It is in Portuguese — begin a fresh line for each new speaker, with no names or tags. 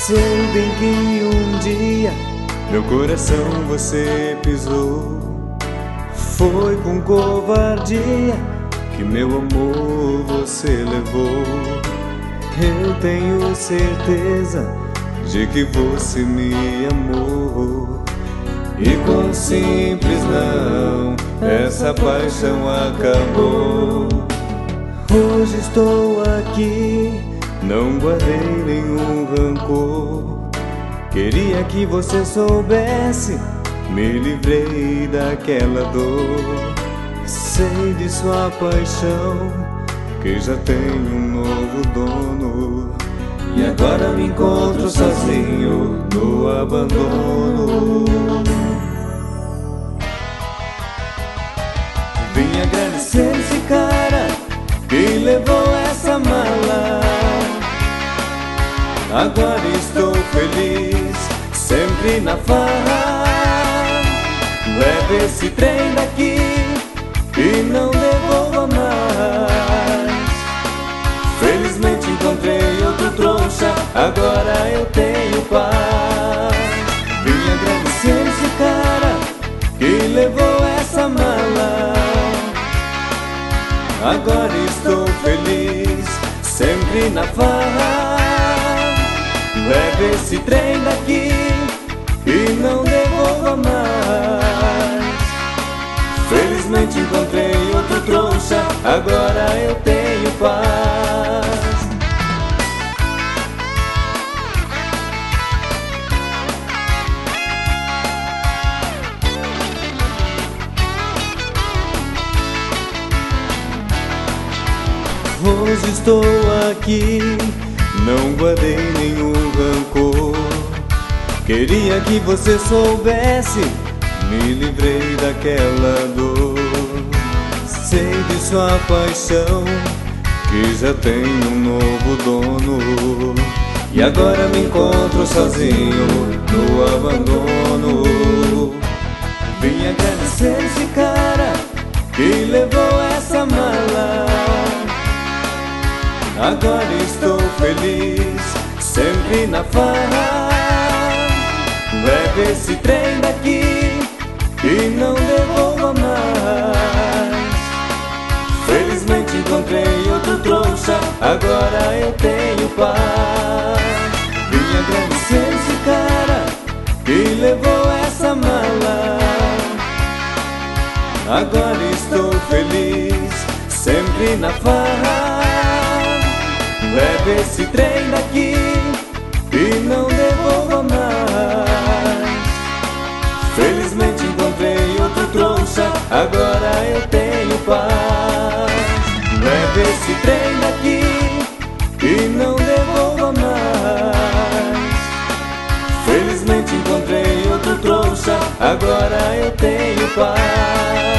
Sei bem que um dia meu coração você pisou. Foi com covardia que meu amor você levou. Eu tenho certeza de que você me amou, e com um simples não, essa paixão acabou. Hoje estou aqui, não guardei nenhum rancor. Queria que você soubesse, me livrei daquela dor. Sei de sua paixão, que já tem um novo dono, e agora me encontro sozinho no abandono. Vim agradecer esse cara que levou essa mala. Agora estou feliz, sempre na farra. Leve esse trem daqui e não devolva mais. Felizmente encontrei outro trouxa, agora eu tenho paz. Vim agradecer esse cara que levou essa mala. Agora estou feliz, sempre na farra. Leve esse trem daqui e não devolva mais. Felizmente encontrei outro trouxa, agora eu tenho paz. Hoje estou aqui, não guardei nenhum rancor. Queria que você soubesse, me livrei daquela dor. Sei de sua paixão, que já tem um novo dono, e agora me encontro sozinho no abandono. Vim agradecer esse cara que levou essa mala. Agora estou feliz, sempre na farra. Leve esse trem daqui e não devolva mais. Felizmente encontrei outro trouxa, agora eu tenho paz. Vim agradecer esse cara que levou essa mala. Agora estou feliz, sempre na farra. Leve esse trem daqui e não devolva mais. Felizmente encontrei outro trouxa, agora eu tenho paz. Leve esse trem daqui e não devolva mais. Felizmente encontrei outro trouxa, agora eu tenho paz.